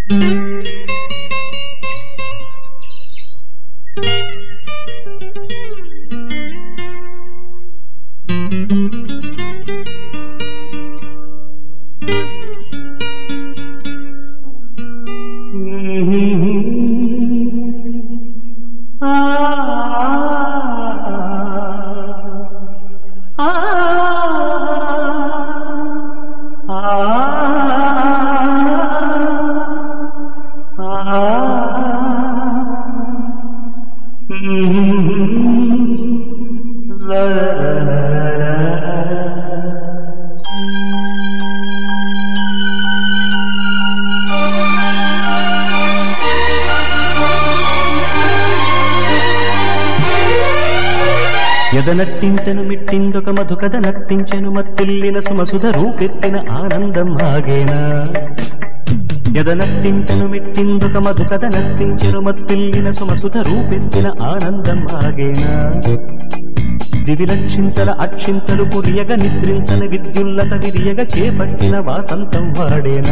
ఎదనట్టించెను మిట్టిందొక మధుకథ నర్తించెను మత్తిల్లిన సుమసుధ రూపెత్తిన ఆనందం ఆగేనా ఎదనట్టించెను మిట్టిందొక మధుకథ నర్తించెను మత్తిల్లిన సుమసుధ రూపెత్తిన ఆనందం ఆగేనా దివిలక్షింతల అక్షింతలు కురియగ నిద్రించని విద్యుల్లత విరియగ చేపట్టిన వాసంతం వాడేనా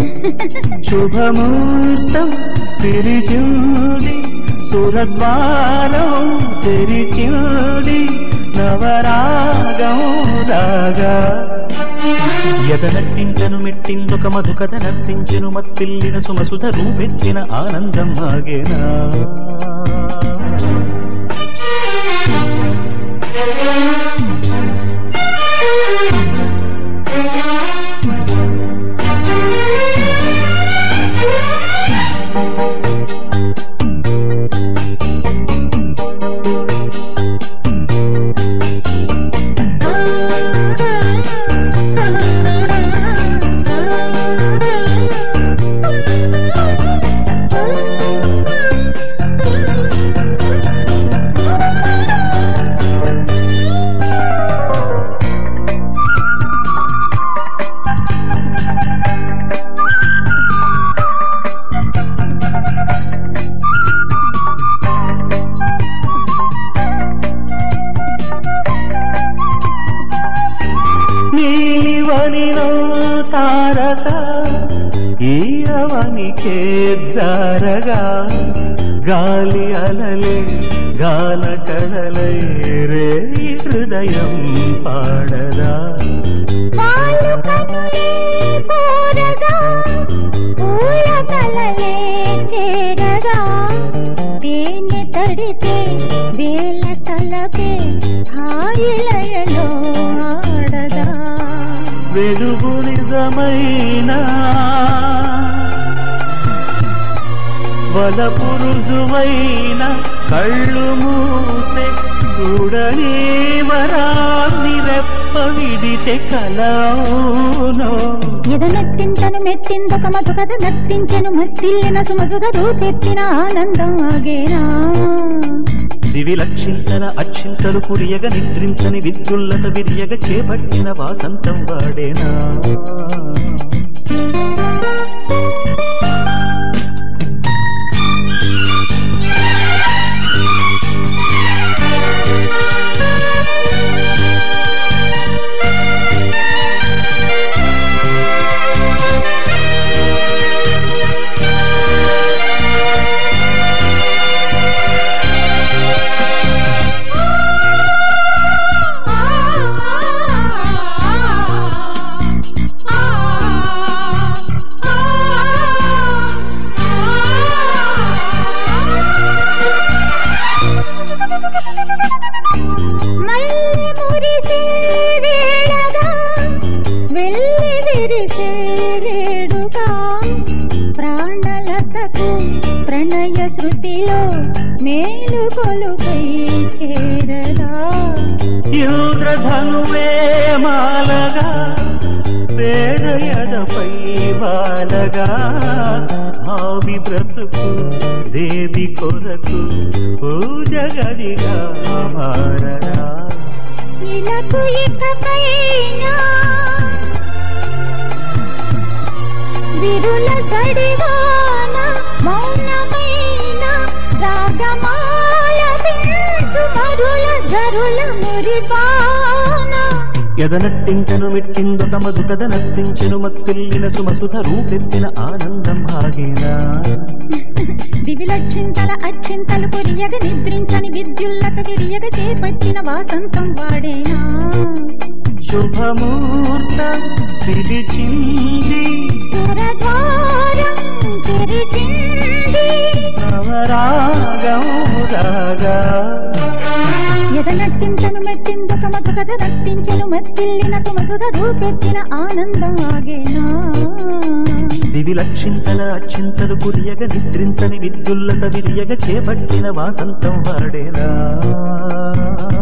శుభముహూర్తం తిరిచూడి సురద్వారం తెరిచూడి నవరాగం రాగా ఎదనట్టించెను మెట్టిందొక మధుకథ నర్తించెను మత్తిల్లిన సుమసుధ రూపెత్తిన ఆనందం ఆగేనా తారక ఈరవనికే జారగా గాలి అలలే గాన కడలై రే హృదయం పాడదా చేరగా తేనె తడితే వేల తలపే హాయిలయలో ఆడదా వెలుగు నిజమైన వలపు రుజువైన కళ్ళు మూసే చూడని వరాన్ని రెప్ప విడితే కలవునో ఎదనట్టింతను మెట్టిందొక మధుకథ నర్తించెను మత్తిల్లిన సుమసుధ రూపెత్తిన ఆనందం ఆగేనా దివిలక్షింతల అక్షింతలు కురియగ నిద్రించని విద్యుల్లత విరియగ చేపట్టిన వాసంతం వాడేనా ప్రణయ శృతిలో మేలు కొలుకై చేరదా యుద్రధనువే మాలగా పేదయదపై బాలగా భావి బ్రతుకు దేవి కొరకు పూజగడిగా మారరా ఇలకు ఇకపైనా విరుల జడివాన మౌనమైన రాగమాల పెంచు మరుల జరుల మురిపాన ఎదనట్టించను మెట్టిందొక మధుకథ నర్తించెను మత్తిల్లిన సుమసుధ రూపెత్తిన ఆనందం ఆగేనా దివిలక్షింతల అక్షింతలు కొరియగ నిద్రించని విద్యుల్లత విరియగ చేపట్టిన వాసంతం వాడేనా శుభముహూర్తం పిలిచింది సురద్వారం తెరిచింది నవరాగం రాగా ఎదనట్టించను మెట్టిందొక మధుకథ నర్తించెను మత్తిల్లిన సుమసుధ రూపెత్తిన ఆనందం ఆగేనా దివిలక్షింతల అక్షింతలు కురియగ నిద్రించని విద్యుల్లత విరియగ చేపట్టిన వాసంతం వాడేనా